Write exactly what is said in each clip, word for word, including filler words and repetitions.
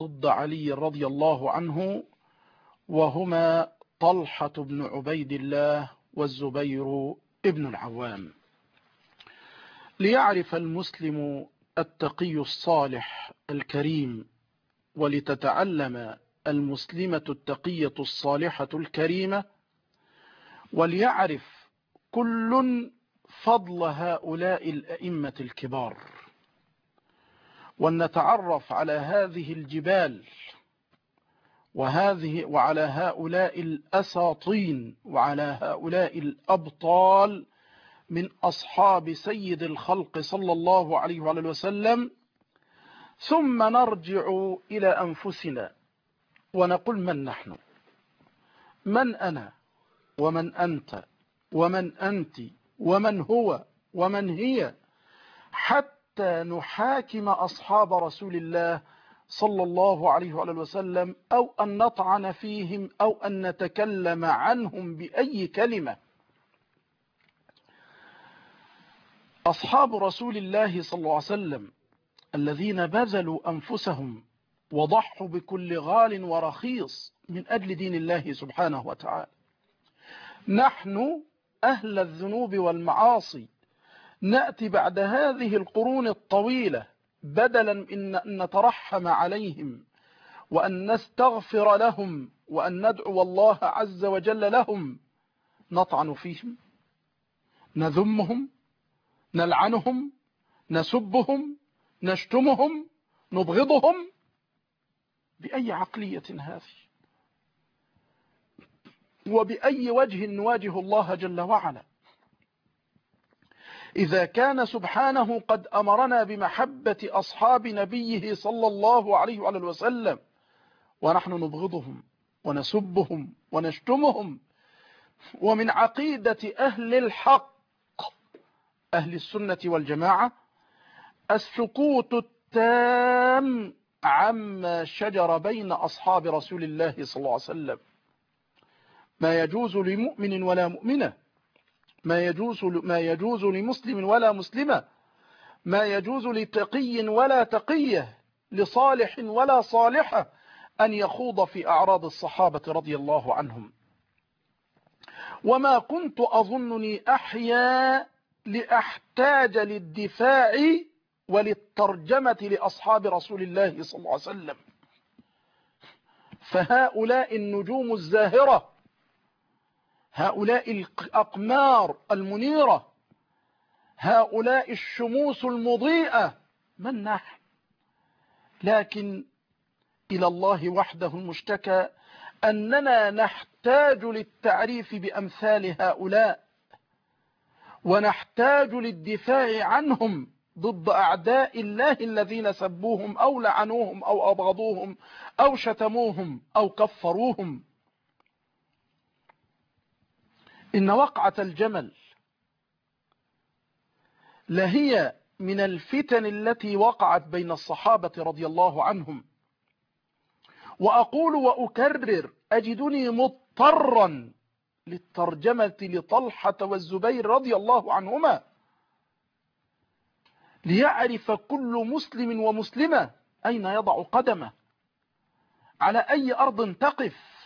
ضد علي رضي الله عنه، وهما طلحة بن عبيد الله والزبير ابن العوام. ليعرف المسلم التقي الصالح الكريم، ولتتعلم المسلمة التقية الصالحة الكريمة، وليعرف كل فضل هؤلاء الأئمة الكبار، ولنتعرف على هذه الجبال وهذه وعلى هؤلاء الأساطين وعلى هؤلاء الأبطال من أصحاب سيد الخلق صلى الله عليه وآله وسلم، ثم نرجع إلى أنفسنا ونقول: من نحن؟ من أنا؟ ومن أنت؟ ومن أنت؟ ومن هو؟ ومن هي؟ حتى نحاكم أصحاب رسول الله صلى الله عليه وآله وسلم، أو أن نطعن فيهم، أو أن نتكلم عنهم بأي كلمة. أصحاب رسول الله صلى الله عليه وسلم الذين بذلوا أنفسهم وضحوا بكل غال ورخيص من أجل دين الله سبحانه وتعالى. نحن أهل الذنوب والمعاصي نأتي بعد هذه القرون الطويلة بدلا من أن نترحم عليهم وأن نستغفر لهم وأن ندعو الله عز وجل لهم، نطعن فيهم، نذمهم، نلعنهم، نسبهم، نشتمهم، نبغضهم. بأي عقلية هذه؟ وبأي وجه نواجه الله جل وعلا؟ إذا كان سبحانه قد أمرنا بمحبة أصحاب نبيه صلى الله عليه وآله وسلم، ونحن نبغضهم ونسبهم ونشتمهم. ومن عقيدة أهل الحق أهل السنة والجماعة السكوت التام عما شجر بين أصحاب رسول الله صلى الله عليه وسلم. ما يجوز لمؤمن ولا مؤمنة، ما يجوز ما يجوز لمسلم ولا مسلمة، ما يجوز لتقي ولا تقية، لصالح ولا صالحة، أن يخوض في أعراض الصحابة رضي الله عنهم. وما كنت أظنني أحيا لأحتاج للدفاع وللترجمة لأصحاب رسول الله صلى الله عليه وسلم. فهؤلاء النجوم الزاهرة، هؤلاء الأقمار المنيرة، هؤلاء الشموس المضيئة، من نحن؟ لكن إلى الله وحده المشتكى أننا نحتاج للتعريف بأمثال هؤلاء، ونحتاج للدفاع عنهم ضد أعداء الله الذين سبوهم أو لعنوهم أو أبغضوهم أو شتموهم أو كفروهم. إن وقعة الجمل لهي من الفتن التي وقعت بين الصحابة رضي الله عنهم. وأقول وأكرر: أجدني مضطرا للترجمة لطلحة والزبير رضي الله عنهما، ليعرف كل مسلم ومسلمة أين يضع قدمه، على أي أرض تقف،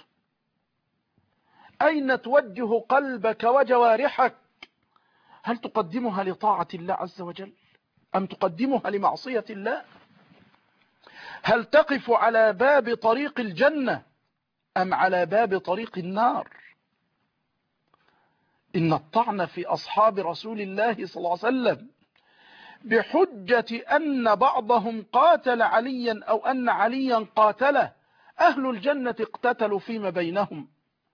أين توجه قلبك وجوارحك. هل تقدمها لطاعة الله عز وجل أم تقدمها لمعصية الله؟ هل تقف على باب طريق الجنة أم على باب طريق النار؟ إن الطعن في أصحاب رسول الله صلى الله عليه وسلم بحجة أن بعضهم قاتل عليا أو أن عليا قاتله، أهل الجنة اقتتلوا فيما بينهم،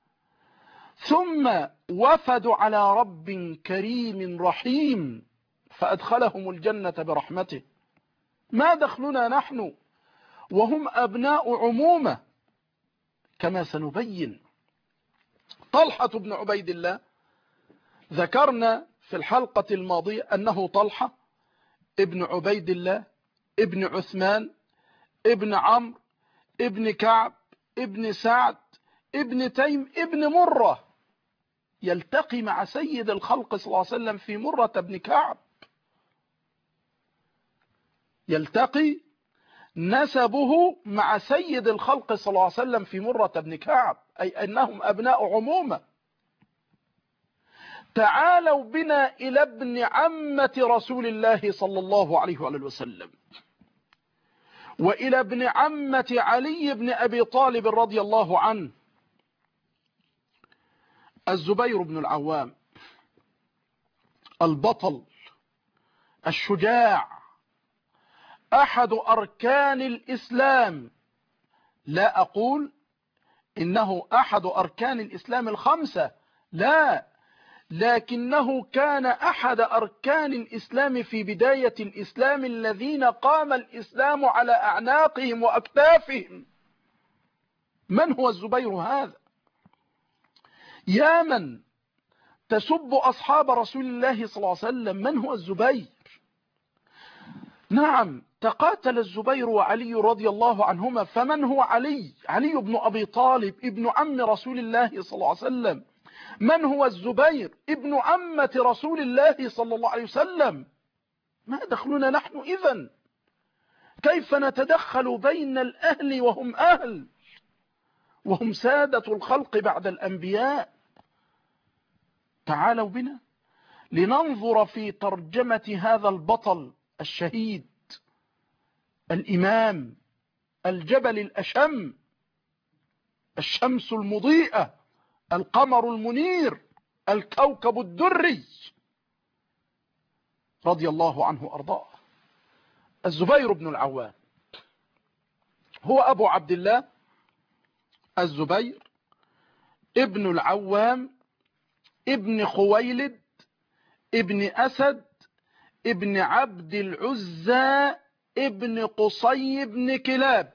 ثم وفدوا على رب كريم رحيم فأدخلهم الجنة برحمته. ما دخلنا نحن وهم أبناء عمومة كما سنبين. طلحة بن عبيد الله ذكرنا في الحلقة الماضية أنه طلحة ابن عبيد الله ابن عثمان ابن عمرو ابن كعب ابن سعد ابن تيم ابن مرة، يلتقي مع سيد الخلق صلى الله عليه وسلم في مرة بن كعب، يلتقي نسبه مع سيد الخلق صلى الله عليه وسلم في مرة بن كعب، أي أنهم أبناء عمومة. تعالوا بنا إلى ابن عمة رسول الله صلى الله عليه وآله وسلم، وإلى ابن عمة علي بن أبي طالب رضي الله عنه، الزبير بن العوام، البطل الشجاع، أحد أركان الإسلام. لا أقول إنه أحد أركان الإسلام الخمسة، لا، لكنه كان أحد أركان الإسلام في بداية الإسلام الذين قام الإسلام على أعناقهم وأكتافهم. من هو الزبير هذا؟ يا من تسب أصحاب رسول الله صلى الله عليه وسلم، من هو الزبير؟ نعم، تقاتل الزبير وعلي رضي الله عنهما، فمن هو علي؟ علي بن أبي طالب ابن عم رسول الله صلى الله عليه وسلم. من هو الزبير؟ ابن عمة رسول الله صلى الله عليه وسلم. ما دخلنا نحن إذن؟ كيف نتدخل بين الأهل وهم أهل، وهم سادة الخلق بعد الأنبياء؟ تعالوا بنا لننظر في ترجمة هذا البطل الشهيد، الإمام، الجبل الأشم، الشمس المضيئة، القمر المنير، الكوكب الدري، رضي الله عنه وأرضاه، الزبير بن العوام. هو أبو عبد الله الزبير ابن العوام ابن خويلد ابن أسد ابن عبد العزى ابن قصي بن كلاب.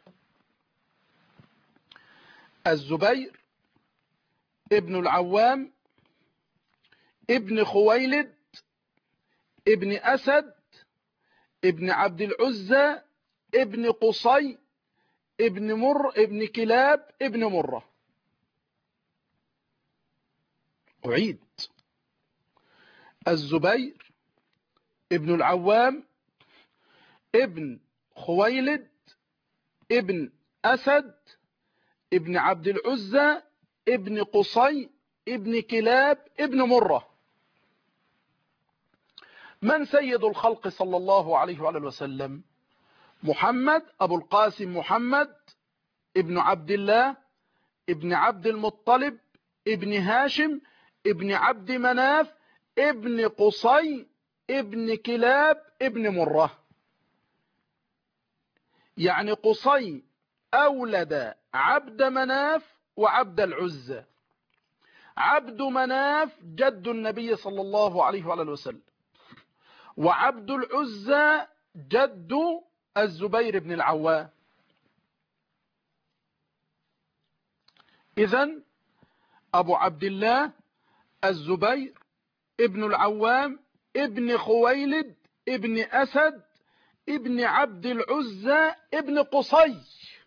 الزبير ابن العوام ابن خويلد ابن أسد ابن عبد العزى ابن قصي ابن مر ابن كلاب ابن مرة. أعيد: الزبير ابن العوام ابن خويلد ابن أسد ابن عبد العزى ابن قصي ابن كلاب ابن مرة. من سيد الخلق صلى الله عليه وآله وسلم؟ محمد أبو القاسم محمد ابن عبد الله ابن عبد المطلب ابن هاشم ابن عبد مناف ابن قصي ابن كلاب ابن مرة. يعني قصي أولد عبد مناف وعبد العزى. عبد مناف جد النبي صلى الله عليه وآله وسلم، وعبد العزى جد الزبير بن العوام. إذن أبو عبد الله الزبير ابن العوام ابن خويلد ابن أسد ابن عبد العزى ابن قصي.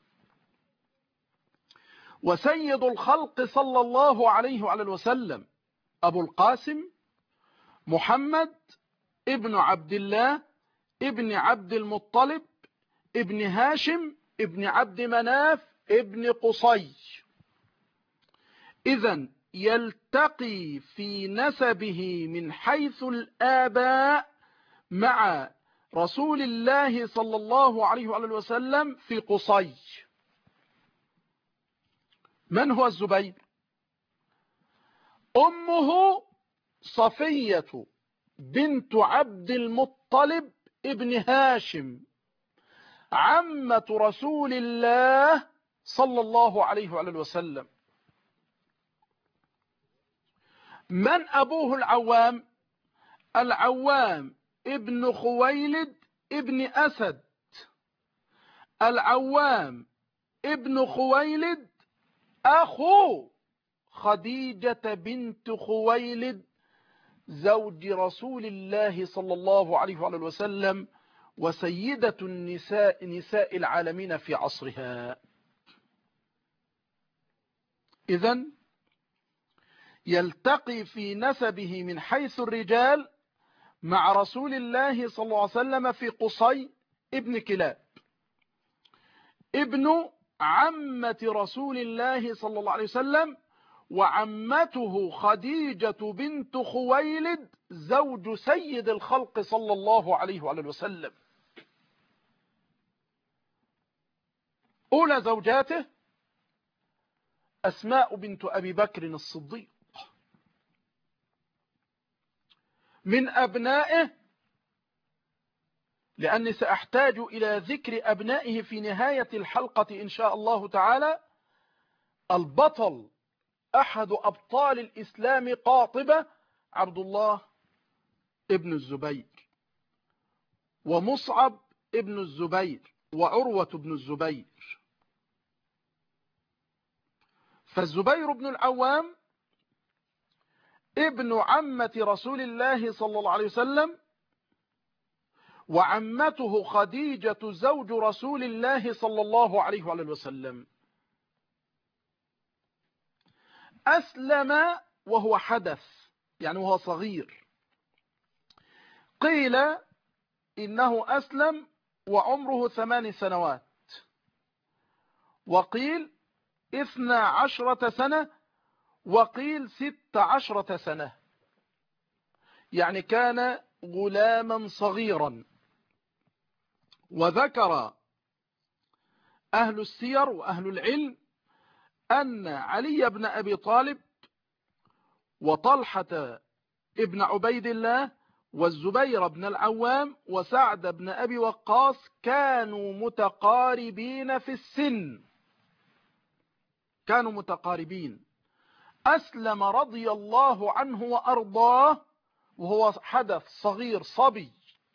وسيد الخلق صلى الله عليه وآله وسلم أبو القاسم محمد ابن عبد الله ابن عبد المطلب ابن هاشم ابن عبد مناف ابن قصي. إذن يلتقي في نسبه من حيث الآباء مع رسول الله صلى الله عليه وآله وسلم في قصي. من هو الزبير؟ أمه صفية بنت عبد المطلب ابن هاشم، عمة رسول الله صلى الله عليه وآله وسلم. من أبوه؟ العوام. العوام ابن خويلد ابن أسد. العوام ابن خويلد أخو خديجة بنت خويلد زوج رسول الله صلى الله عليه وآله وسلم، وسيدة النساء نساء العالمين في عصرها. إذن يلتقي في نسبه من حيث الرجال مع رسول الله صلى الله عليه وسلم في قصي ابن كلاب. ابن عمة رسول الله صلى الله عليه وسلم، وعمته خديجة بنت خويلد زوج سيد الخلق صلى الله عليه وآله وسلم. أولى زوجاته أسماء بنت أبي بكر الصديق. من أبنائه، لأني سأحتاج إلى ذكر أبنائه في نهاية الحلقة إن شاء الله تعالى، البطل أحد أبطال الإسلام قاطبة عبد الله ابن الزبير، ومصعب ابن الزبير، وعروة بن الزبير. فالزبير بن العوام ابن عمة رسول الله صلى الله عليه وسلم، وعمته خديجة زوج رسول الله صلى الله عليه وسلم. أسلم وهو حدث، يعني وهو صغير. قيل إنه أسلم وعمره ثمان سنوات، وقيل اثنى عشرة سنة، وقيل ست عشرة سنة، يعني كان غلاما صغيرا. وذكر أهل السير وأهل العلم أن علي بن أبي طالب وطلحة ابن عبيد الله والزبير بن العوام وسعد بن أبي وقاص كانوا متقاربين في السن، كانوا متقاربين. أسلم رضي الله عنه وأرضاه وهو حدث صغير صبي.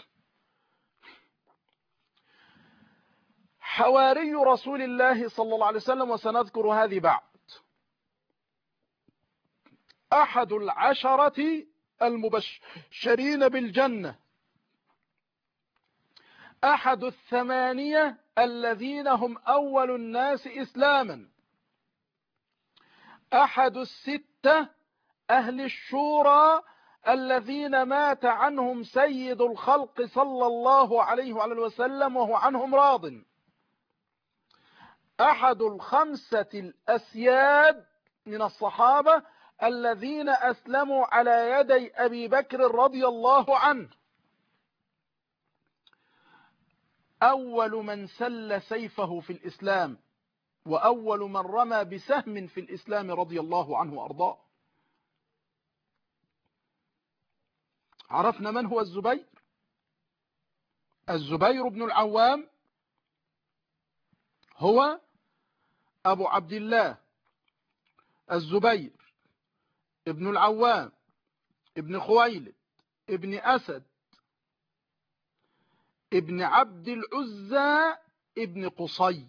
حواري رسول الله صلى الله عليه وسلم، وسنذكر هذه بعد. أحد العشرة المبشرين بالجنة، أحد الثمانية الذين هم أول الناس إسلاما، أحد الستة أهل الشورى الذين مات عنهم سيد الخلق صلى الله عليه وآله وسلم وهو عنهم راض، أحد الخمسة الأسياد من الصحابة الذين أسلموا على يدي أبي بكر رضي الله عنه، أول من سل سيفه في الإسلام، وأول من رمى بسهم في الإسلام رضي الله عنه وأرضاه. عرفنا من هو الزبير. الزبير بن العوام هو أبو عبد الله الزبير ابن العوام ابن خويلد ابن أسد ابن عبد العزى ابن قصي.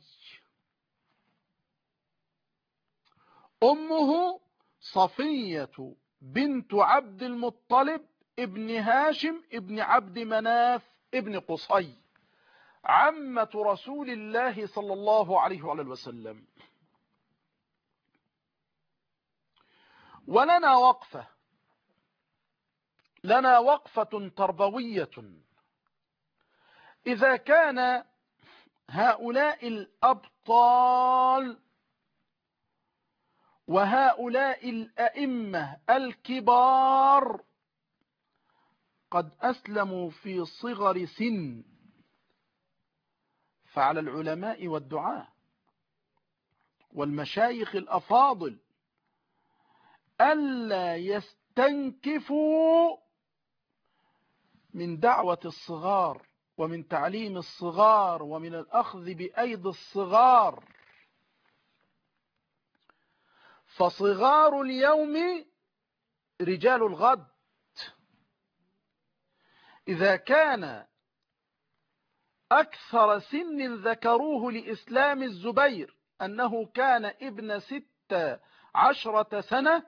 أمه صفية بنت عبد المطلب ابن هاشم ابن عبد مناف ابن قصي، عمة رسول الله صلى الله عليه وسلم. ولنا وقفة، لنا وقفة تربوية. إذا كان هؤلاء الأبطال وهؤلاء الأئمة الكبار قد أسلموا في صغر سن، فعلى العلماء والدعاة والمشايخ الأفاضل ألا يستنكفوا من دعوة الصغار ومن تعليم الصغار ومن الأخذ بأيدي الصغار. فصغار اليوم رجال الغد. إذا كان أكثر سن ذكروه لإسلام الزبير أنه كان ابن ست عشرة سنة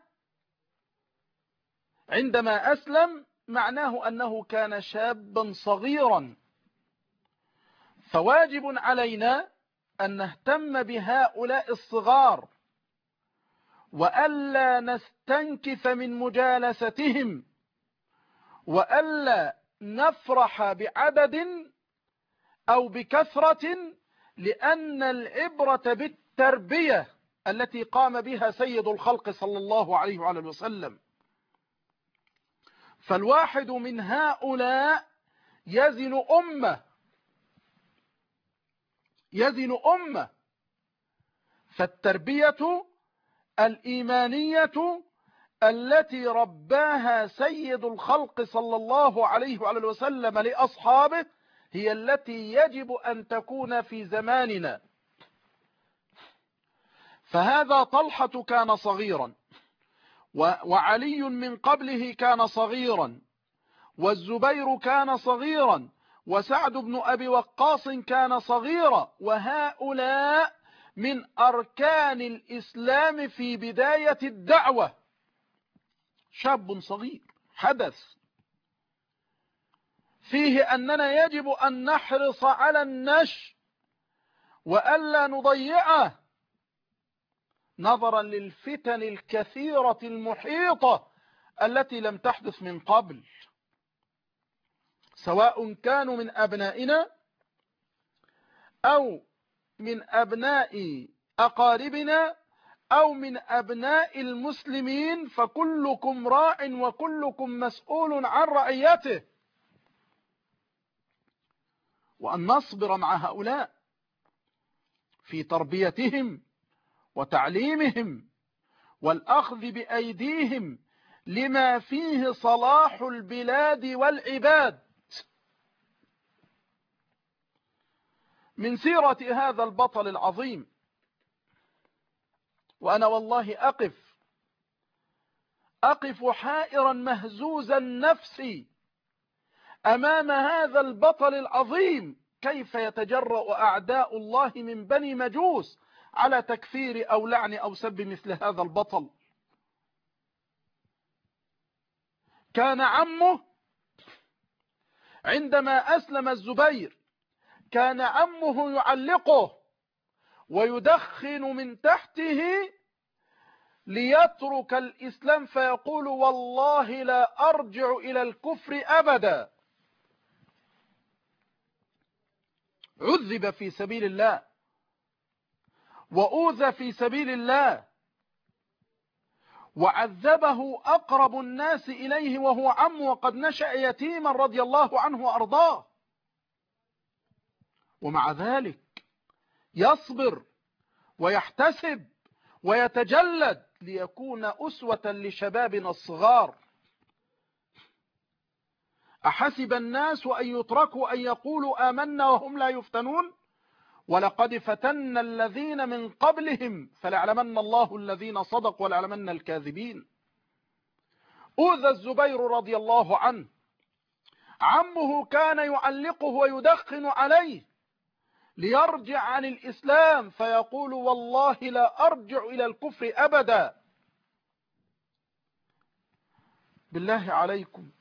عندما أسلم، معناه أنه كان شابا صغيرا. فواجب علينا أن نهتم بهؤلاء الصغار، وألا نستنكف من مجالستهم، وألا نفرح بعدد أو بكثرة لأن العبرة بالتربية التي قام بها سيد الخلق صلى الله عليه وعلى وسلم. فالواحد من هؤلاء يزن أمة يزن أمة فالتربية الإيمانية التي رباها سيد الخلق صلى الله عليه وعلى وسلم لأصحابه هي التي يجب أن تكون في زماننا. فهذا طلحة كان صغيرا، وعلي من قبله كان صغيرا، والزبير كان صغيرا، وسعد بن أبي وقاص كان صغيرا، وهؤلاء من أركان الإسلام في بداية الدعوة. شاب صغير حدث فيه أننا يجب أن نحرص على النشء وألا نضيعه نظرا للفتن الكثيرة المحيطة التي لم تحدث من قبل، سواء كانوا من أبنائنا أو من أبناء أقاربنا أو من أبناء المسلمين، فكلكم راع وكلكم مسؤول عن رعيته. وأن نصبر مع هؤلاء في تربيتهم وتعليمهم والأخذ بأيديهم لما فيه صلاح البلاد والعباد. من سيرة هذا البطل العظيم، وأنا والله أقف أقف حائرا مهزوز النفس أمام هذا البطل العظيم، كيف يتجرأ أعداء الله من بني مجوس على تكفير أو لعن أو سب مثل هذا البطل. كان عمه عندما أسلم الزبير كان عمه يعلقه ويدخن من تحته ليترك الإسلام، فيقول والله لا أرجع إلى الكفر أبدا. عذب في سبيل الله وأوذى في سبيل الله وعذبه أقرب الناس إليه وهو عمه، وقد نشأ يتيما رضي الله عنه وأرضاه، ومع ذلك يصبر ويحتسب ويتجلد ليكون أسوة لشبابنا الصغار. أحسب الناس أن يتركوا أن يقولوا آمنا وهم لا يفتنون ولقد فتنا الذين من قبلهم فليعلمن الله الذين صدقوا وليعلمن الكاذبين. أوذى الزبير رضي الله عنه، عمه كان يعلقه ويدخن عليه ليرجع عن الإسلام، فيقول والله لا أرجع إلى الكفر أبدا. بالله عليكم،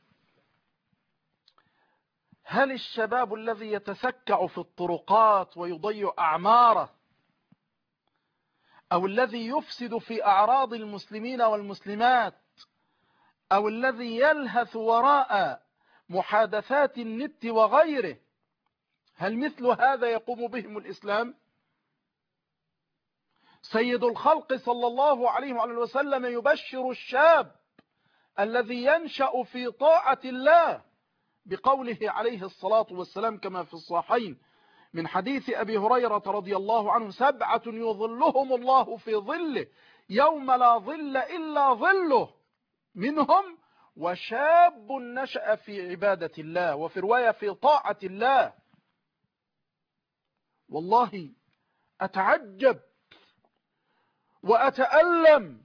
هل الشباب الذي يتسكع في الطرقات ويضيع أعماره، أو الذي يفسد في أعراض المسلمين والمسلمات، أو الذي يلهث وراء محادثات النت وغيره، هل مثل هذا يقوم بهم الإسلام؟ سيد الخلق صلى الله عليه وعلى وسلم يبشر الشاب الذي ينشأ في طاعة الله بقوله عليه الصلاة والسلام كما في الصحيحين من حديث أبي هريرة رضي الله عنه: سبعة يظلهم الله في ظله يوم لا ظل إلا ظله، منهم وشاب نشأ في عبادة الله، وفي رواية في طاعة الله. والله أتعجب وأتألم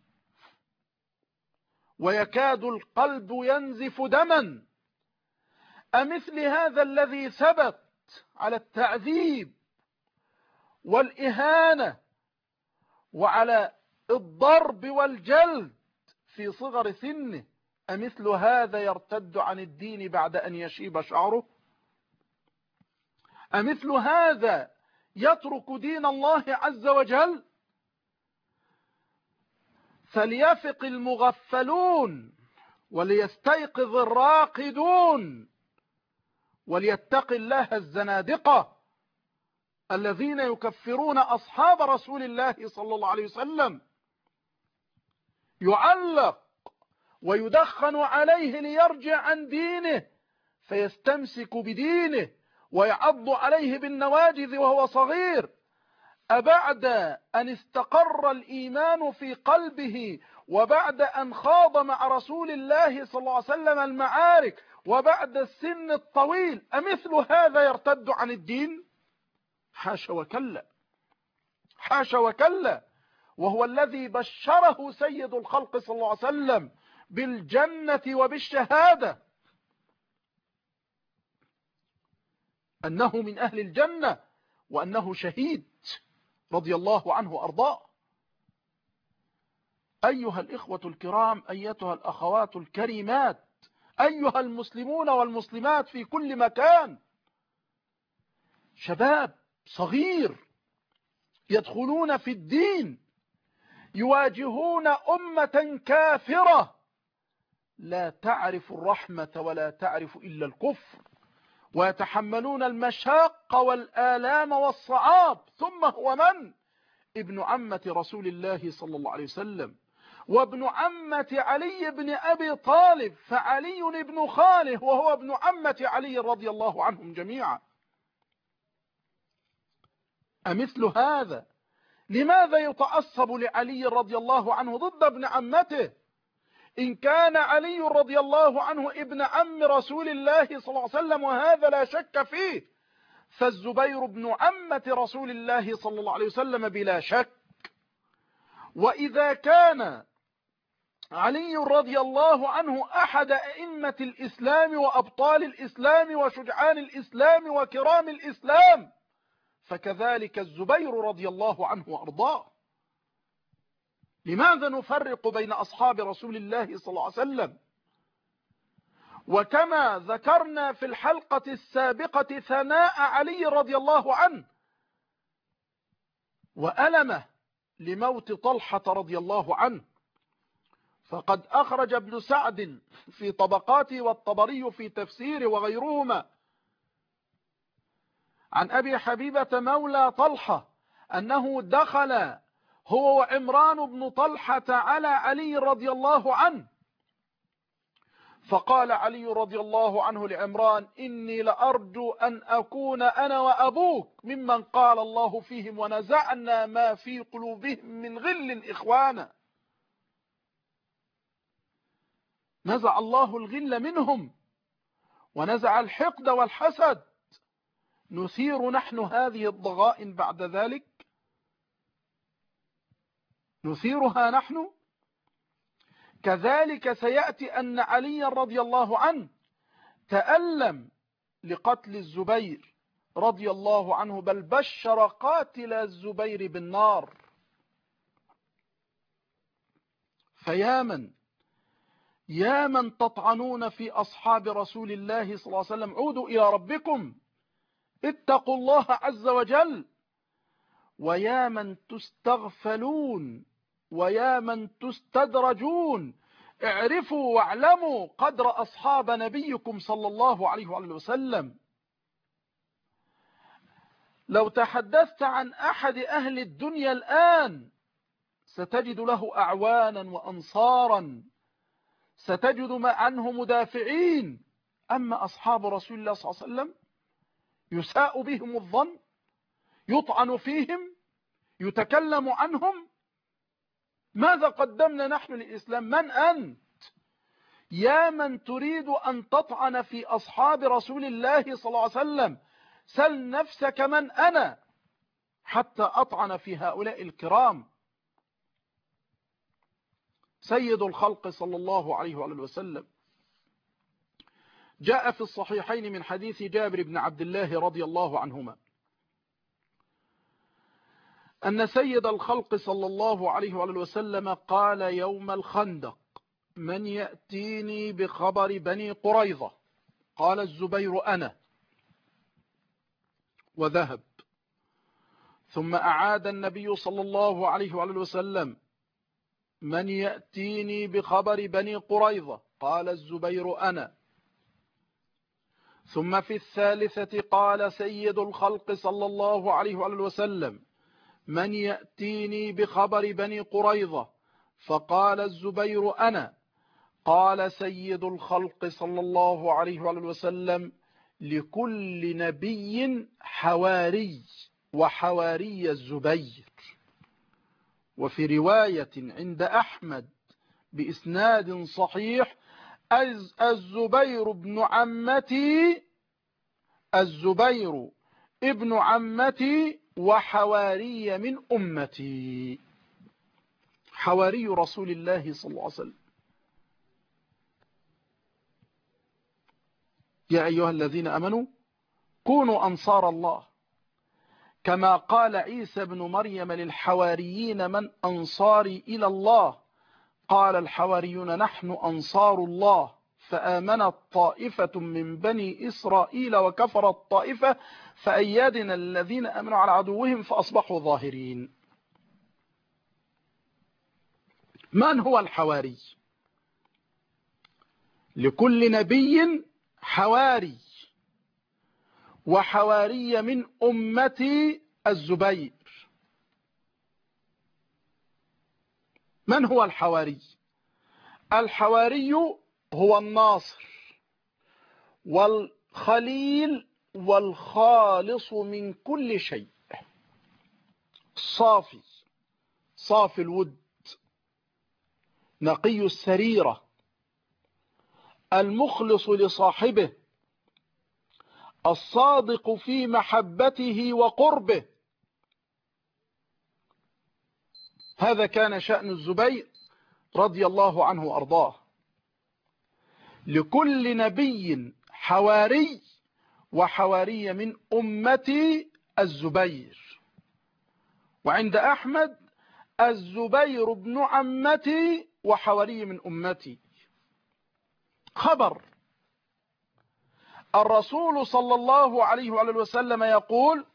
ويكاد القلب ينزف دما، أمثل هذا الذي ثبت على التعذيب والإهانة وعلى الضرب والجلد في صغر سنه، أمثل هذا يرتد عن الدين بعد أن يشيب شعره؟ أمثل هذا يترك دين الله عز وجل؟ فليفق المغفلون وليستيقظ الراقدون وليتق الله الزنادقة. الذين يكفرون أصحاب رسول الله صلى الله عليه وسلم يعلق ويدخن عليه ليرجع عن دينه فيستمسك بدينه ويعض عليه بالنواجذ وهو صغير، أبعد أن استقر الإيمان في قلبه وبعد أن خاض مع رسول الله صلى الله عليه وسلم المعارك وبعد السن الطويل أمثل هذا يرتد عن الدين؟ حاشا وكلا، حاشا وكلا، وهو الذي بشره سيد الخلق صلى الله عليه وسلم بالجنة وبالشهادة، أنه من أهل الجنة وأنه شهيد رضي الله عنه وأرضاه. أيها الإخوة الكرام، أيتها الأخوات الكريمات، أيها المسلمون والمسلمات في كل مكان، شباب صغير يدخلون في الدين يواجهون أمة كافرة لا تعرف الرحمة ولا تعرف إلا الكفر، ويتحملون المشاق والآلام والصعاب، ثم هو من؟ ابن عمة رسول الله صلى الله عليه وسلم وابن عمة علي بن أبي طالب، فعلي ابن خاله وهو ابن عمة علي رضي الله عنهم جميعا. أمثل هذا؟ لماذا يتعصب لعلي رضي الله عنه ضد ابن عمته؟ إن كان علي رضي الله عنه ابن عم رسول الله صلى الله عليه وسلم وهذا لا شك فيه، فالزبير ابن عمة رسول الله صلى الله عليه وسلم بلا شك. وإذا كان علي رضي الله عنه أحد أئمة الإسلام وأبطال الإسلام وشجعان الإسلام وكرام الإسلام، فكذلك الزبير رضي الله عنه وأرضاه. لماذا نفرق بين أصحاب رسول الله صلى الله عليه وسلم؟ وكما ذكرنا في الحلقة السابقة ثناء علي رضي الله عنه وألمه لموت طلحة رضي الله عنه، فقد أخرج ابن سعد في طبقاته والطبري في تفسيره وغيرهما عن أبي حبيبة مولى طلحة أنه دخل هو وعمران بن طلحة على علي رضي الله عنه، فقال علي رضي الله عنه لعمران: إني لأرجو أن أكون أنا وأبوك ممن قال الله فيهم ونزعنا ما في قلوبهم من غل إخوانا. نزع الله الغل منهم ونزع الحقد والحسد، نثير نحن هذه الضغائن بعد ذلك؟ نثيرها نحن؟ كذلك سيأتي أن علي رضي الله عنه تألم لقتل الزبير رضي الله عنه، بل بشر قاتل الزبير بالنار. فيا من يا من تطعنون في أصحاب رسول الله صلى الله عليه وسلم، عودوا إلى ربكم، اتقوا الله عز وجل. ويا من تستغفلون ويا من تستدرجون، اعرفوا واعلموا قدر أصحاب نبيكم صلى الله عليه وآله وسلم. لو تحدثت عن أحد أهل الدنيا الآن ستجد له أعوانا وأنصارا، ستجد عنه مدافعين، أما أصحاب رسول الله صلى الله عليه وسلم يساء بهم الظن، يطعن فيهم، يتكلم عنهم. ماذا قدمنا نحن للإسلام؟ من أنت يا من تريد أن تطعن في أصحاب رسول الله صلى الله عليه وسلم؟ سل نفسك من أنا حتى أطعن في هؤلاء الكرام. سيد الخلق صلى الله عليه وآله وسلم جاء في الصحيحين من حديث جابر بن عبد الله رضي الله عنهما أن سيد الخلق صلى الله عليه وآله وسلم قال يوم الخندق: من يأتيني بخبر بني قريظة؟ قال الزبير: أنا. وذهب. ثم أعاد النبي صلى الله عليه وآله وسلم: من يأتيني بخبر بني قريظة؟ قال الزبير: أنا. ثم في الثالثة قال سيد الخلق صلى الله عليه وآله وسلم: من يأتيني بخبر بني قريظة؟ فقال الزبير: أنا. قال سيد الخلق صلى الله عليه وآله وسلم: لكل نبي حواري، وحواري الزبير. وفي رواية عند أحمد بإسناد صحيح: الزبير ابن عمتي الزبير ابن عمتي وحواري من أمتي. حواري رسول الله صلى الله عليه وسلم. يا أيها الذين آمنوا كونوا أنصار الله، كما قال عيسى بن مريم للحواريين: من أنصاري إلى الله؟ قال الحواريون: نحن أنصار الله. فآمنت طائفة من بني إسرائيل وكفرت طائفة فأيدنا الذين آمنوا على عدوهم فأصبحوا ظاهرين. من هو الحواري؟ لكل نبي حواري، وحواري من أمتي الزبير. من هو الحواري؟ الحواري هو الناصر والخليل والخالص من كل شيء، صافي صافي الود، نقي السريرة، المخلص لصاحبه، الصادق في محبته وقربه. هذا كان شأن الزبير رضي الله عنه وأرضاه. لكل نبي حواري، وحواري من أمتي الزبير. وعند أحمد: الزبير ابن عمتي وحواري من أمتي. خبر الرسول صلى الله عليه وآله وسلم يقول: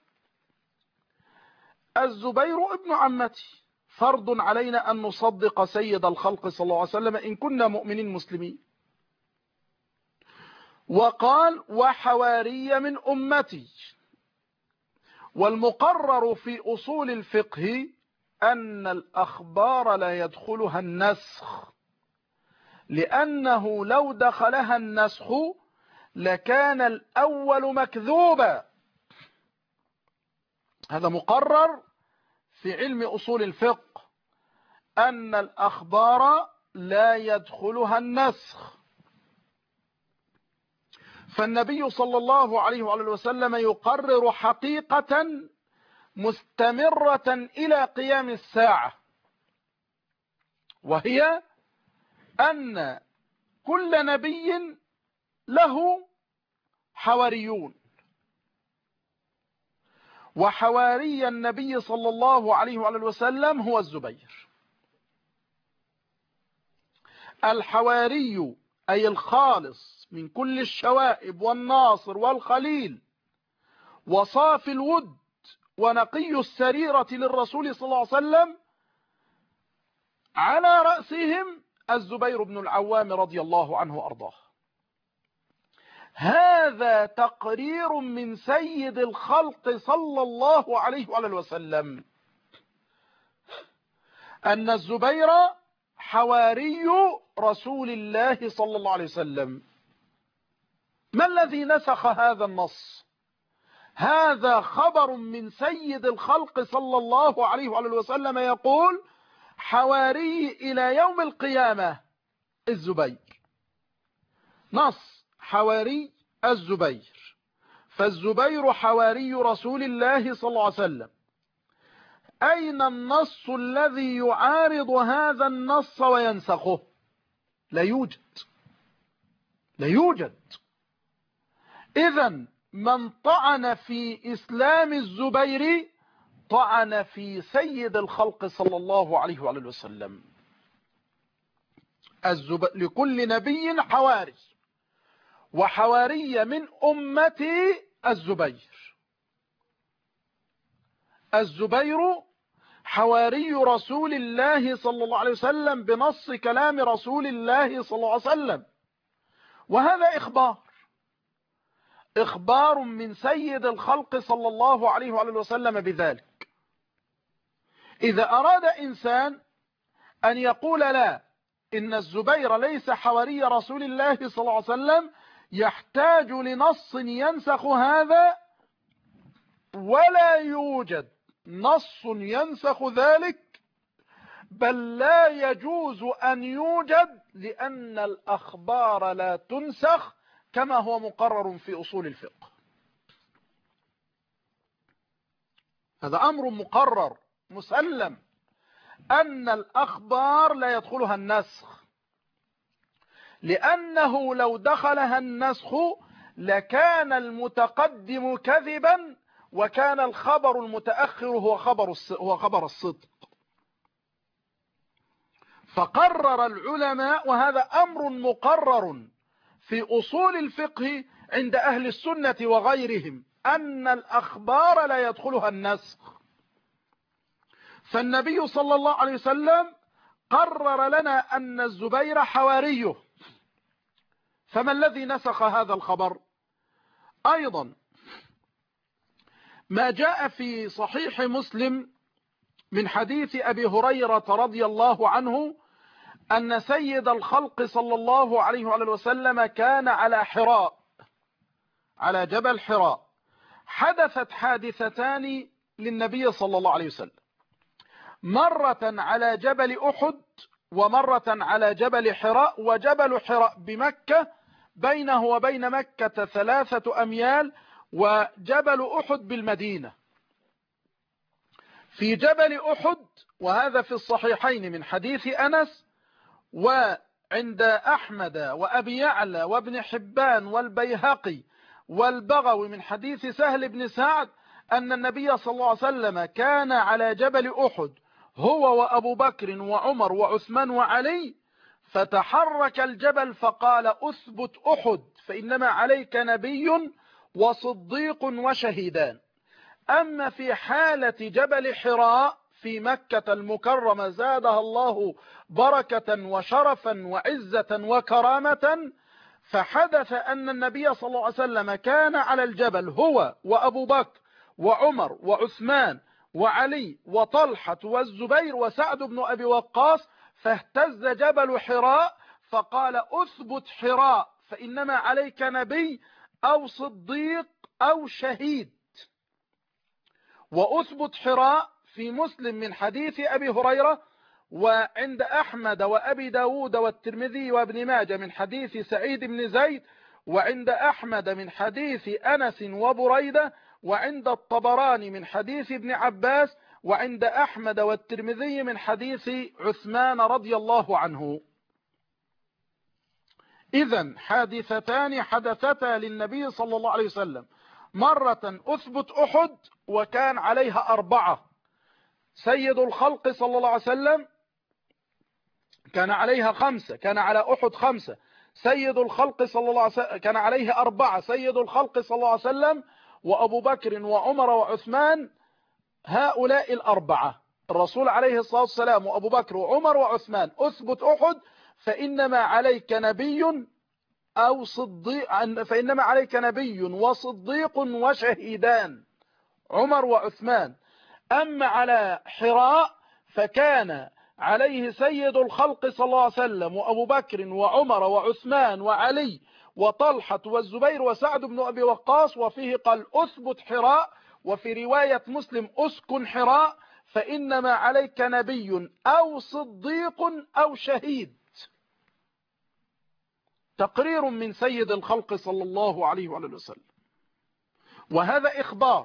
الزبير ابن عمتي. فرض علينا أن نصدق سيد الخلق صلى الله عليه وسلم إن كنا مؤمنين مسلمين. وقال: وحواري من أمتي. والمقرر في أصول الفقه أن الأخبار لا يدخلها النسخ، لأنه لو دخلها النسخ لكان الأول مكذوبا. هذا مقرر في علم أصول الفقه، أن الأخبار لا يدخلها النسخ. فالنبي صلى الله عليه وآله وسلم يقرر حقيقة مستمرة إلى قيام الساعة، وهي أن كل نبي له حواريون. وحواري النبي صلى الله عليه وآله وسلم هو الزبير. الحواري أي الخالص من كل الشوائب، والناصر والخليل وصافي الود ونقي السريرة للرسول صلى الله عليه وسلم، على رأسهم الزبير بن العوام رضي الله عنه وأرضاه. هذا تقرير من سيد الخلق صلى الله عليه وآله وسلم أن الزبير حواري رسول الله صلى الله عليه وسلم. ما الذي نسخ هذا النص؟ هذا خبر من سيد الخلق صلى الله عليه وآله وسلم يقول: حواري إلى يوم القيامة الزبير. نص حواري الزبير، فالزبير حواري رسول الله صلى الله عليه وسلم. أين النص الذي يعارض هذا النص وينسخه؟ لا يوجد، لا يوجد. إذن من طعن في إسلام الزبير طعن في سيد الخلق صلى الله عليه وآله وسلم. الزب... لكل نبي حواري، وحواري من أمتي الزبير. الزبير حواري رسول الله صلى الله عليه وسلم بنص كلام رسول الله صلى الله عليه وسلم. وهذا إخبار. إخبار من سيد الخلق صلى الله عليه وآله وسلم بذلك. إذا أراد إنسان أن يقول لا إن الزبير ليس حواري رسول الله صلى الله عليه وسلم، يحتاج لنص ينسخ هذا، ولا يوجد نص ينسخ ذلك، بل لا يجوز أن يوجد، لأن الأخبار لا تنسخ كما هو مقرر في أصول الفقه. هذا أمر مقرر مسلم، أن الأخبار لا يدخلها النسخ، لأنه لو دخلها النسخ لكان المتقدم كذبا، وكان الخبر المتأخر هو خبر هو خبر الصدق. فقرر العلماء، وهذا أمر مقرر في أصول الفقه عند أهل السنة وغيرهم، أن الأخبار لا يدخلها النسخ. فالنبي صلى الله عليه وسلم قرر لنا أن الزبير حواريه، فما الذي نسخ هذا الخبر؟ أيضا ما جاء في صحيح مسلم من حديث أبي هريرة رضي الله عنه أن سيد الخلق صلى الله عليه وسلم كان على حراء، على جبل حراء. حدثت حادثتان للنبي صلى الله عليه وسلم، مرة على جبل أحد ومرة على جبل حراء. وجبل حراء بمكة، بينه وبين مكة ثلاثة أميال، وجبل أحد بالمدينة. في جبل أحد، وهذا في الصحيحين من حديث أنس، وعند أحمد وأبي يعلى وابن حبان والبيهقي والبغوي من حديث سهل بن سعد، أن النبي صلى الله عليه وسلم كان على جبل أحد هو وأبو بكر وعمر وعثمان وعلي، فتحرك الجبل فقال: أثبت أحد فإنما عليك نبي وصديق وشهيدان. أما في حالة جبل حراء في مكة المكرمة زادها الله بركة وشرفا وعزة وكرامة، فحدث أن النبي صلى الله عليه وسلم كان على الجبل هو وأبو بكر وعمر وعثمان وعلي وطلحة والزبير وسعد بن أبي وقاص، فاهتز جبل حراء فقال: أثبت حراء فإنما عليك نبي أو صديق أو شهيد. وأثبت حراء في مسلم من حديث أبي هريرة، وعند أحمد وأبي داود والترمذي وابن ماجه من حديث سعيد بن زيد، وعند أحمد من حديث أنس وبريدة، وعند الطبراني من حديث ابن عباس، وعند أحمد والترمذي من حديث عثمان رضي الله عنه. إذن حادثتان حدثتا للنبي صلى الله عليه وسلم، مرة أثبت أحد وكان عليها أربعة، سيد الخلق صلى الله عليه وسلم كان عليها خمسة، كان على أحد خمسة، سيد الخلق صلى الله عليه وسلم كان عليه أربعة، سيد الخلق صلى الله عليه وسلم وأبو بكر وعمر وعثمان، هؤلاء الأربعة، الرسول عليه الصلاة والسلام وأبو بكر وعمر وعثمان. أثبت أحد فإنما عليك نبي أو صديق، فإنما عليك نبي وصديق وشهيدان، عمر وعثمان. أما على حراء فكان عليه سيد الخلق صلى الله عليه وسلم وأبو بكر وعمر وعثمان وعلي وطلحة والزبير وسعد بن أبي وقاص. وفيه قال: أثبت حراء، وفي رواية مسلم: أسكن حراء فإنما عليك نبي أو صديق أو شهيد. تقرير من سيد الخلق صلى الله عليه وسلم، وهذا إخبار.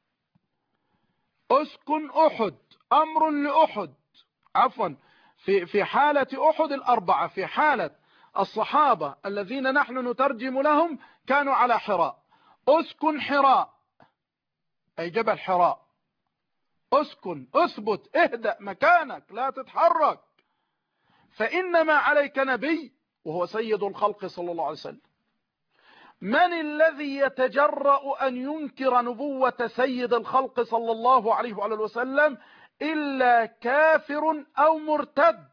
أسكن أحد، أمر لأحد، عفوا في في حالة أحد الأربعة، في حالة الصحابة الذين نحن نترجم لهم كانوا على حراء. أسكن حراء أي جبل حراء، أسكن، أثبت، اهدأ مكانك، لا تتحرك، فإنما عليك نبي وهو سيد الخلق صلى الله عليه وسلم. من الذي يتجرأ أن ينكر نبوة سيد الخلق صلى الله عليه وسلم إلا كافر أو مرتد؟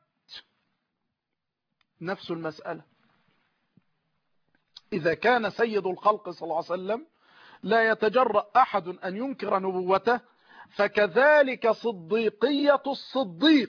نفس المسألة. إذا كان سيد الخلق صلى الله عليه وسلم لا يتجرأ أحد أن ينكر نبوته، فكذلك صديقية الصديق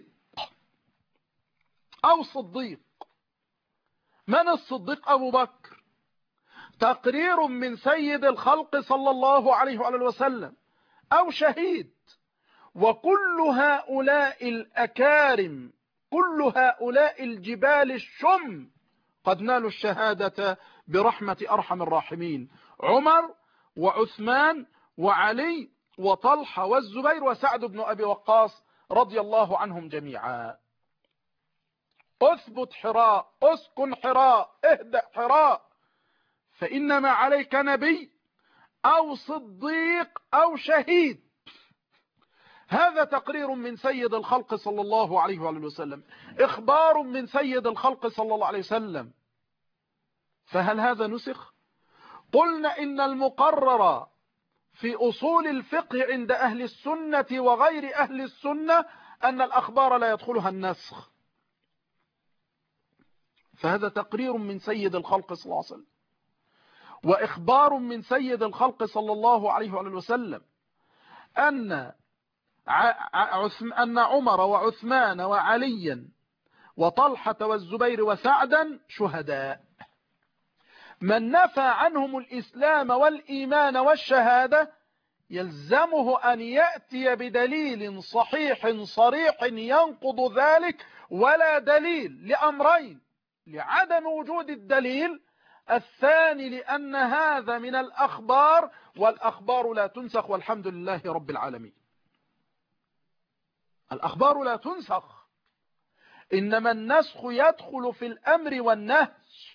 أو صديق. من الصديق؟ أبو بكر، تقرير من سيد الخلق صلى الله عليه وآله وسلم، أو شهيد. وكل هؤلاء الأكارم، كل هؤلاء الجبال الشم قد نالوا الشهادة برحمة أرحم الراحمين، عمر وعثمان وعلي وطلحة والزبير وسعد بن أبي وقاص رضي الله عنهم جميعا. اثبت حراء، اسكن حراء، اهدأ حراء، فإنما عليك نبي أو صديق أو شهيد. هذا تقرير من سيد الخلق صلى الله عليه وآله وسلم، إخبار من سيد الخلق صلى الله عليه وسلم. فهل هذا نسخ؟ قلنا إن المقرر في أصول الفقه عند أهل السنة وغير أهل السنة أن الأخبار لا يدخلها النسخ. فهذا تقرير من سيد الخلق صلى الله عليه وسلم، وإخبار من سيد الخلق صلى الله عليه وآله وسلم أن أن عمر وعثمان وعليا وطلحة والزبير وسعدا شهداء. من نفى عنهم الإسلام والإيمان والشهادة يلزمه أن يأتي بدليل صحيح صريح ينقض ذلك، ولا دليل لأمرين: لعدم وجود الدليل، الثاني لأن هذا من الأخبار، والأخبار لا تنسخ والحمد لله رب العالمين. الأخبار لا تنسخ، إنما النسخ يدخل في الأمر والنهي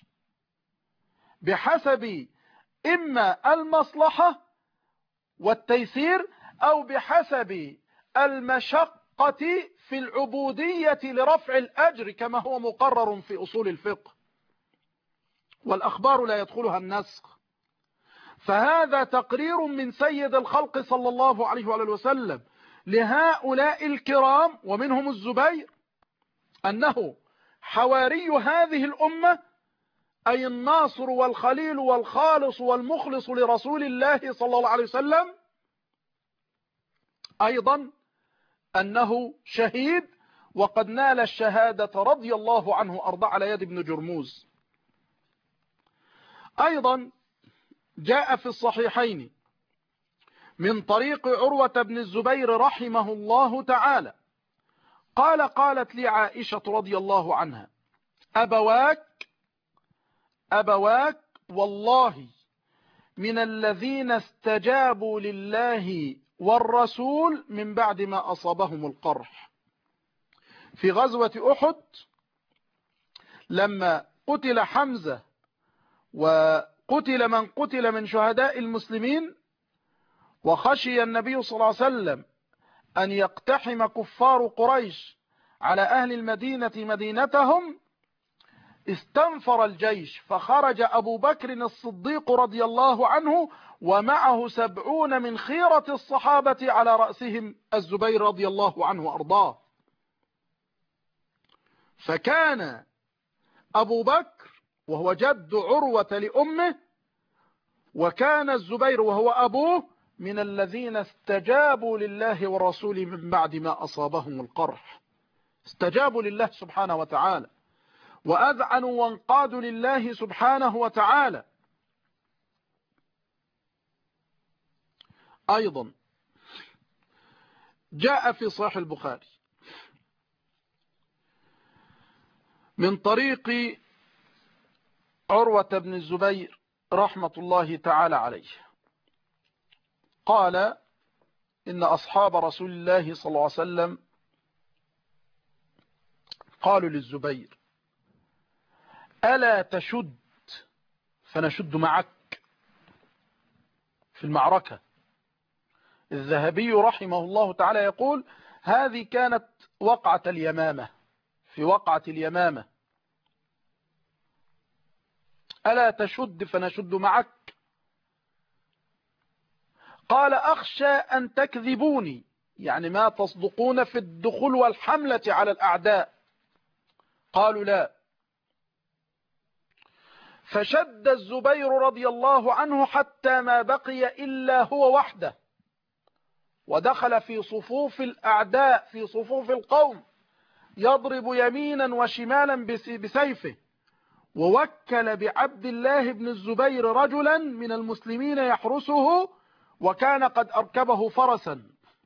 بحسب إما المصلحة والتيسير أو بحسب المشقة في العبودية لرفع الأجر، كما هو مقرر في أصول الفقه. والأخبار لا يدخلها النسخ. فهذا تقرير من سيد الخلق صلى الله عليه وآله وسلم لهؤلاء الكرام ومنهم الزبير أنه حواري هذه الأمة، أي الناصر والخليل والخالص والمخلص لرسول الله صلى الله عليه وسلم. أيضا أنه شهيد وقد نال الشهادة رضي الله عنه أرضى على يد ابن جرموز. أيضا جاء في الصحيحين من طريق عروة بن الزبير رحمه الله تعالى قال: قالت لي عائشة رضي الله عنها: أبواك أبواك والله من الذين استجابوا لله والرسول من بعد ما أصابهم القرح. في غزوة أحد لما قتل حمزة وقتل من قتل من شهداء المسلمين، وخشي النبي صلى الله عليه وسلم أن يقتحم كفار قريش على أهل المدينة مدينتهم، استنفر الجيش، فخرج أبو بكر الصديق رضي الله عنه ومعه سبعون من خيرة الصحابة على رأسهم الزبير رضي الله عنه وأرضاه. فكان أبو بكر وهو جد عروة لأمه، وكان الزبير وهو أبوه من الذين استجابوا لله والرسول من بعد ما أصابهم القرح. استجابوا لله سبحانه وتعالى وأذعنوا وانقادوا لله سبحانه وتعالى. أيضا جاء في صحيح البخاري من طريق عروة بن الزبير رحمة الله تعالى عليه قال: إن أصحاب رسول الله صلى الله عليه وسلم قالوا للزبير: ألا تشد فنشد معك في المعركة. الذهبي رحمه الله تعالى يقول: هذه كانت وقعة اليمامة، في وقعة اليمامة. ألا تشد فنشد معك؟ قال: أخشى أن تكذبوني، يعني ما تصدقون في الدخول والحملة على الأعداء. قالوا: لا. فشد الزبير رضي الله عنه حتى ما بقي إلا هو وحده، ودخل في صفوف الأعداء في صفوف القوم يضرب يمينا وشمالا بسيفه، ووكل بعبد الله بن الزبير رجلا من المسلمين يحرسه، وكان قد أركبه فرسا.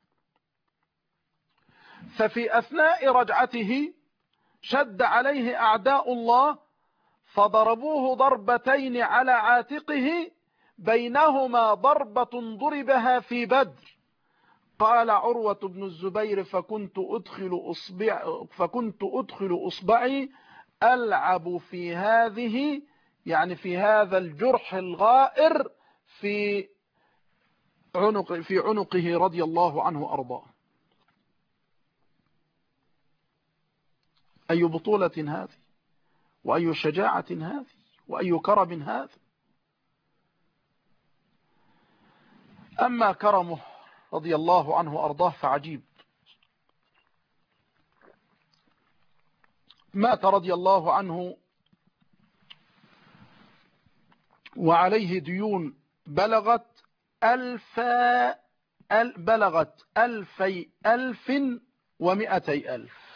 ففي أثناء رجعته شد عليه أعداء الله فضربوه ضربتين على عاتقه، بينهما ضربة ضربها في بدر. قال عروة بن الزبير فكنت أدخل أصبع فكنت أدخل أصبعي ألعب في هذه، يعني في هذا الجرح الغائر في عنق في عنقه رضي الله عنه أرضاه. أي بطولة هذه، وأي شجاعة هذه، وأي كرم هذا. أما كرمه رضي الله عنه أرضاه فعجيب. مات رضي الله عنه وعليه ديون بلغت ألف بلغت ألفي ألف ومئتي ألف.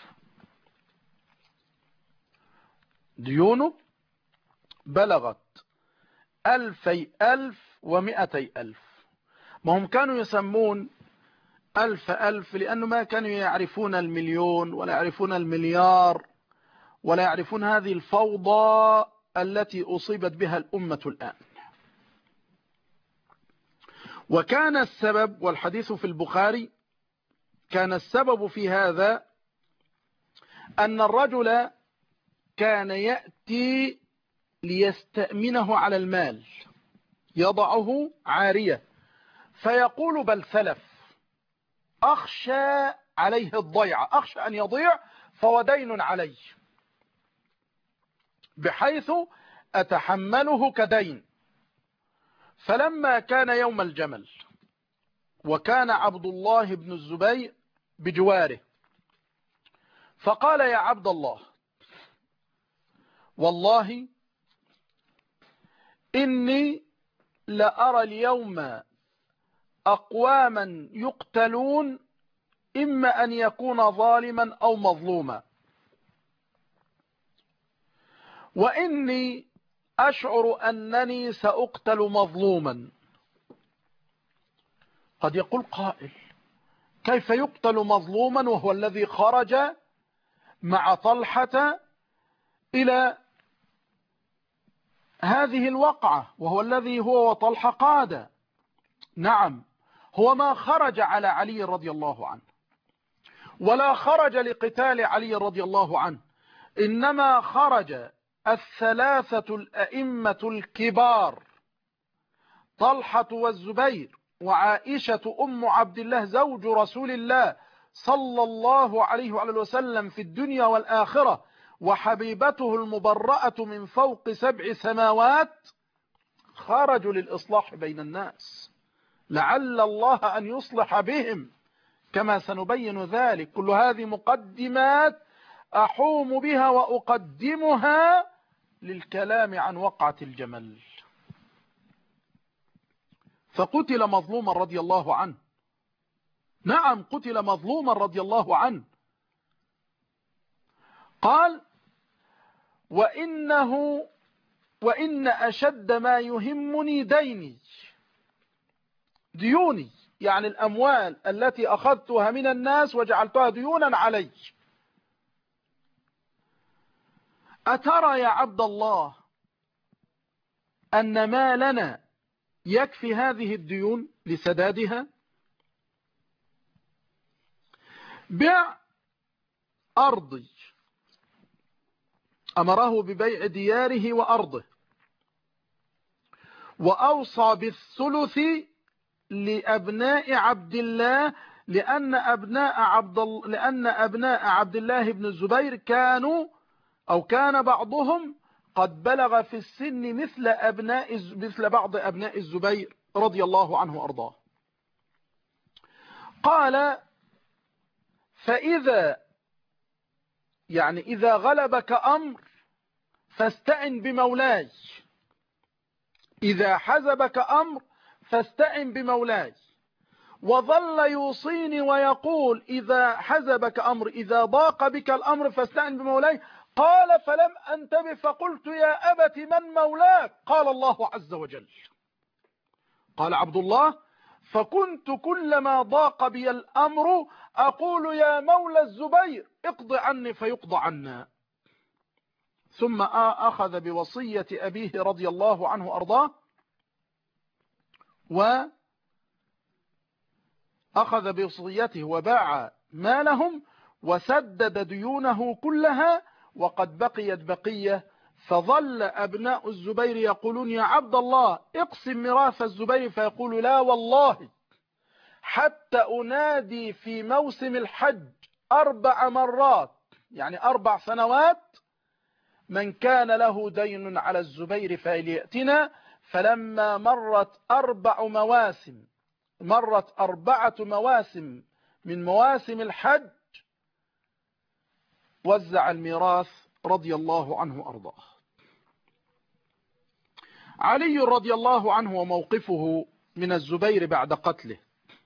ديونه بلغت ألفي ألف ومئتي ألف. ما هم كانوا يسمون ألف ألف لأنه ما كانوا يعرفون المليون ولا يعرفون المليار ولا يعرفون هذه الفوضى التي أصيبت بها الأمة الآن. وكان السبب، والحديث في البخاري، كان السبب في هذا أن الرجل كان يأتي ليستأمنه على المال، يضعه عارية فيقول بل سلف، أخشى عليه الضيعة، أخشى أن يضيع فهو دين علي، بحيث أتحمله كدين. فلما كان يوم الجمل وكان عبد الله بن الزبير بجواره، فقال يا عبد الله والله إني لأرى اليوم أقواما يقتلون، إما أن يكون ظالما أو مظلوما، وإني أشعر أنني سأقتل مظلوما. قد يقول قائل كيف يقتل مظلوما وهو الذي خرج مع طلحة إلى هذه الوقعة، وهو الذي هو وطلحة قادة. نعم، هو ما خرج على علي رضي الله عنه ولا خرج لقتال علي رضي الله عنه، إنما خرج الثلاثة الأئمة الكبار طلحة والزبير وعائشة أم عبد الله زوج رسول الله صلى الله عليه وعلى وسلم في الدنيا والآخرة، وحبيبته المبرأة من فوق سبع سماوات، خرجوا للإصلاح بين الناس لعل الله أن يصلح بهم، كما سنبين ذلك. كل هذه مقدمات أحوم بها وأقدمها للكلام عن وقعة الجمل. فقتل مظلوما رضي الله عنه، نعم قتل مظلوما رضي الله عنه. قال وإنه وإن أشد ما يهمني ديني، ديوني يعني الأموال التي أخذتها من الناس وجعلتها ديونا علي. أترى يا عبد الله أن ما لنا يكفي هذه الديون لسدادها؟ بيع أرضي، أمره ببيع دياره وأرضه، وأوصى بالثلث لأبناء عبد الله، لأن أبناء عبد لأن أبناء عبد الله بن الزبير كانوا أو كان بعضهم قد بلغ في السن مثل أبناء مثل بعض أبناء الزبير رضي الله عنه وأرضاه. قال فإذا يعني إذا غلبك أمر فاستعن بمولاي، إذا حزبك أمر فاستعن بمولاي. وظل يوصيني ويقول إذا حزبك أمر، إذا ضاق بك الأمر فاستعن بمولاي. قال فلم أنتبه فقلت يا أبت من مولاك؟ قال الله عز وجل. قال عبد الله فكنت كلما ضاق بي الأمر أقول يا مولى الزبير اقض عني فيقضى عنا. ثم أخذ بوصية أبيه رضي الله عنه أرضاه، وأخذ بوصيته وباع مالهم وسدد ديونه كلها، وقد بقيت بقية. فظل أبناء الزبير يقولون يا عبد الله اقسم ميراث الزبير، فيقول لا والله حتى أنادي في موسم الحج أربع مرات، يعني أربع سنوات، من كان له دين على الزبير فليأتنا. فلما مرت أربع مواسم مرت أربعة مواسم من مواسم الحج وزع الميراث رضي الله عنه أرضاه. علي رضي الله عنه وموقفه من الزبير بعد قتله.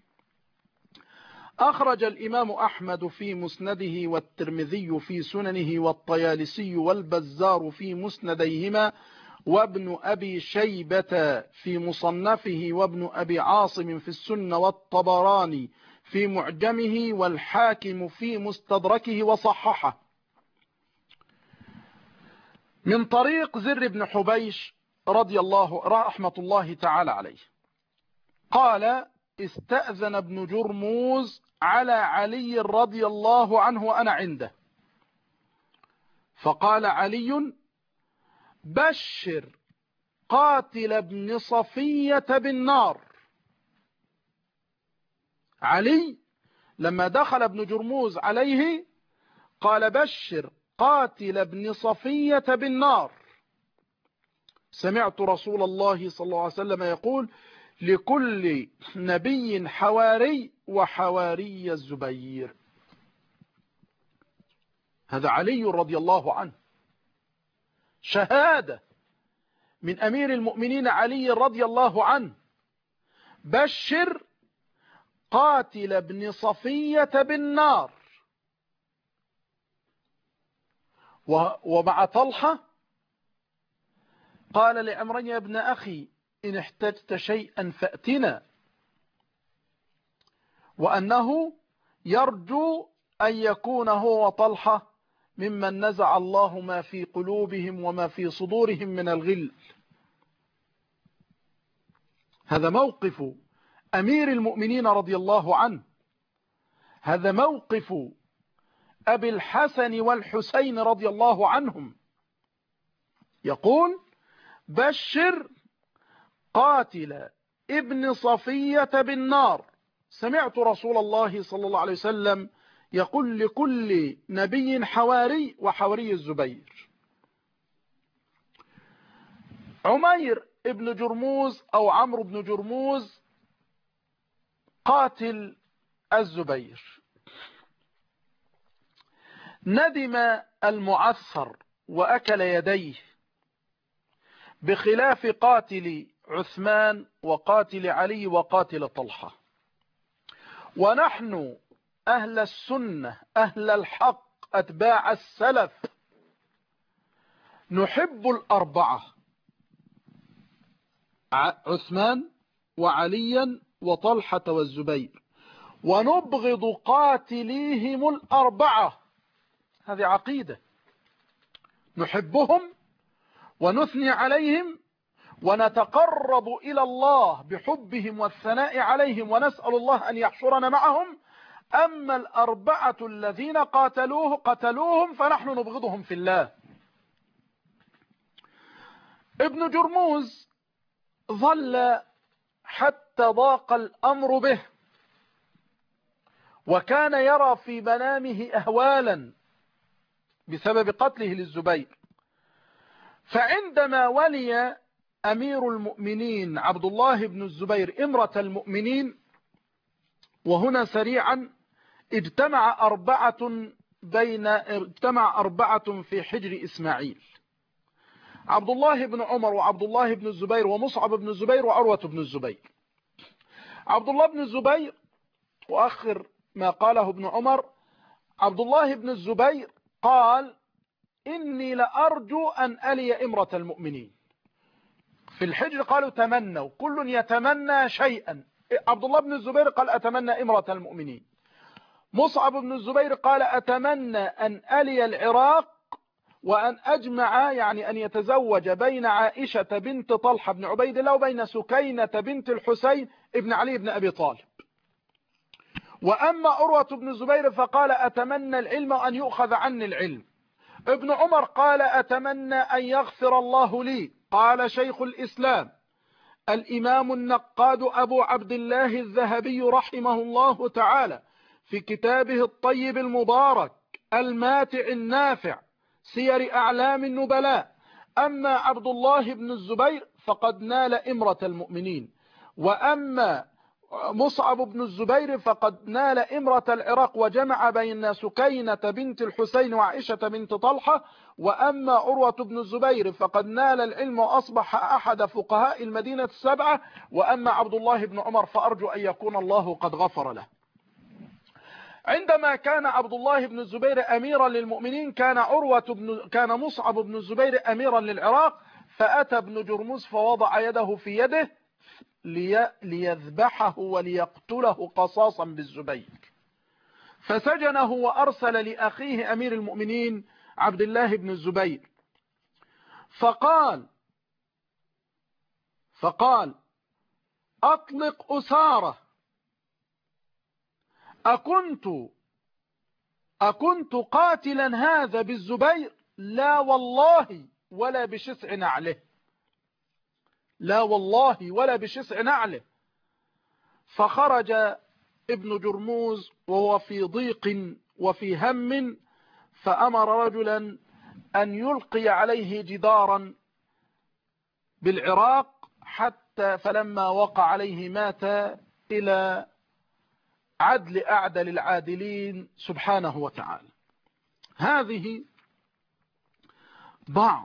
أخرج الإمام أحمد في مسنده والترمذي في سننه والطيالسي والبزار في مسنديهما وابن أبي شيبة في مصنفه وابن أبي عاصم في السنة والطبراني في معجمه والحاكم في مستدركه وصححه من طريق زر بن حبيش رضي الله رحمة الله تعالى عليه قال استأذن ابن جرموز على علي رضي الله عنه وأنا عنده، فقال علي بشر قاتل ابن صفية بالنار. علي لما دخل ابن جرموز عليه قال بشر قاتل ابن صفية بالنار. سمعت رسول الله صلى الله عليه وسلم يقول لكل نبي حواري وحواري الزبير. هذا علي رضي الله عنه، شهادة من أمير المؤمنين علي رضي الله عنه. بشر قاتل ابن صفية بالنار. ومع طلحة قال لعمران يا ابن أخي إن احتجت شيئا فأتنا، وأنه يرجو أن يكون هو وطلحة ممن نزع الله ما في قلوبهم وما في صدورهم من الغل. هذا موقف أمير المؤمنين رضي الله عنه. هذا موقف أبي الحسن والحسين رضي الله عنهم. يقول بشر قاتل ابن صفية بالنار. سمعت رسول الله صلى الله عليه وسلم يقول لكل نبي حواري وحواري الزبير. عمير ابن جرموز أو عمرو بن جرموز قاتل الزبير ندم المعثر وأكل يديه، بخلاف قاتل عثمان وقاتل علي وقاتل طلحة. ونحن أهل السنة أهل الحق أتباع السلف نحب الأربعة، عثمان وعليا وطلحة والزبير، ونبغض قاتليهم الأربعة. هذه عقيدة، نحبهم ونثني عليهم ونتقرب إلى الله بحبهم والثناء عليهم ونسأل الله أن يحشرنا معهم. أما الأربعة الذين قاتلوه قتلوهم فنحن نبغضهم في الله. ابن جرموز ظل حتى ضاق الأمر به، وكان يرى في منامه أهوالا بسبب قتله للزبير. فعندما ولي أمير المؤمنين عبد الله بن الزبير إمرة المؤمنين، وهنا سريعا اجتمع أربعة بين اجتمع أربعة في حجر إسماعيل. عبد الله بن عمر وعبد الله بن الزبير ومصعب بن الزبير وعروة بن الزبير. عبد الله بن الزبير، وآخر ما قاله ابن عمر، عبد الله بن الزبير قال: إني لأرجو أن ألي إمرة المؤمنين. في الحجر قالوا تمنوا، كل يتمنى شيئا. عبد الله بن الزبير قال: أتمنى إمرة المؤمنين. مصعب بن الزبير قال: أتمنى أن ألي العراق وأن أجمع، يعني أن يتزوج بين عائشة بنت طلحة بن عبيد الله وبين سكينة بنت الحسين ابن علي بن أبي طالب. وأما عروة بن الزبير فقال: أتمنى العلم وأن يؤخذ عني العلم. ابن عمر قال: أتمنى أن يغفر الله لي. قال شيخ الإسلام الإمام النقاد أبو عبد الله الذهبي رحمه الله تعالى في كتابه الطيب المبارك الماتع النافع سير أعلام النبلاء: أما عبد الله بن الزبير فقد نال إمرة المؤمنين، وأما مصعب بن الزبير فقد نال إمرة العراق وجمع بين سكينة بنت الحسين وعائشة بنت طلحة، وأما عروة بن الزبير فقد نال العلم وأصبح أحد فقهاء المدينة السبعة، وأما عبد الله بن عمر فأرجو أن يكون الله قد غفر له. عندما كان عبد الله بن الزبير أميرا للمؤمنين كان عروة بن كان مصعب بن الزبير أميرا للعراق، فأتى ابن جرمز فوضع يده في يده لي ليذبحه وليقتله قصاصا بالزبير، فسجنه وأرسل لأخيه أمير المؤمنين عبد الله بن الزبير، فقال فقال أطلق أسارة، أكنت أكنت قاتلا هذا بالزبير؟ لا والله ولا بشسع نعله، لا والله ولا بشسع نعله. فخرج ابن جرموز وهو في ضيق وفي هم، فأمر رجلا أن يلقي عليه جدارا بالعراق، حتى فلما وقع عليه مات إلى عدل أعدل العادلين سبحانه وتعالى. هذه بعض،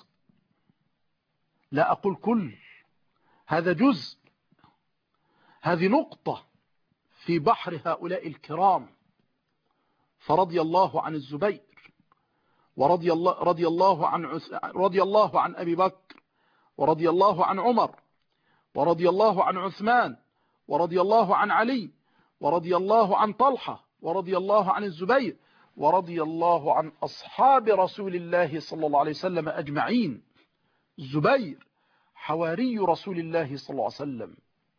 لا أقول كل، هذا جزء، هذه نقطة في بحر هؤلاء الكرام. فرضي الله عن الزبير، ورضي الله رضي الله عن عس... رضي الله عن أبي بكر، ورضي الله عن عمر، ورضي الله عن عثمان، ورضي الله عن علي، ورضي الله عن طلحة، ورضي الله عن الزبير، ورضي الله عن أصحاب رسول الله صلى الله عليه وسلم أجمعين. الزبير حواري رسول الله صلى الله عليه وسلم،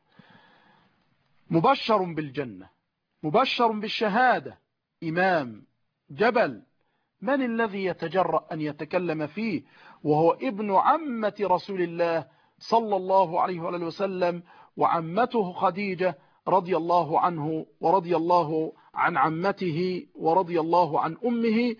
مبشر بالجنة، مبشر بالشهادة، إمام جبل، من الذي يتجرأ أن يتكلم فيه وهو ابن عمة رسول الله صلى الله عليه وآله وسلم، وعمته خديجة رضي الله عنه ورضي الله عن عمته ورضي الله عن أمه.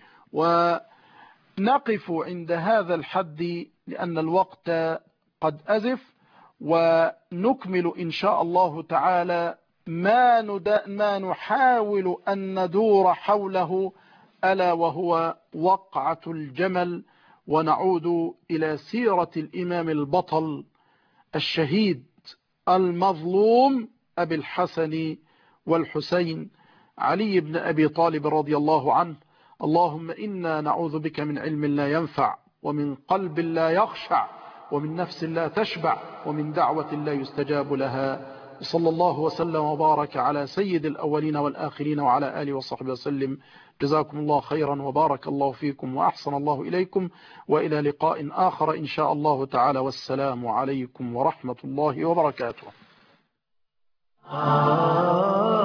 ونقف عند هذا الحد لأن الوقت قد أزف، ونكمل إن شاء الله تعالى ما, ما نحاول أن ندور حوله، ألا وهو وقعة الجمل، ونعود إلى سيرة الإمام البطل الشهيد المظلوم أبي الحسن والحسين علي بن أبي طالب رضي الله عنه. اللهم إنا نعوذ بك من علم لا ينفع، ومن قلب لا يخشع، ومن نفس لا تشبع، ومن دعوة لا يستجاب لها. صلى الله وسلم وبارك على سيد الأولين والآخرين وعلى آله وصحبه وسلم. جزاكم الله خيرا وبارك الله فيكم وأحسن الله إليكم، وإلى لقاء آخر إن شاء الله تعالى، والسلام عليكم ورحمة الله وبركاته.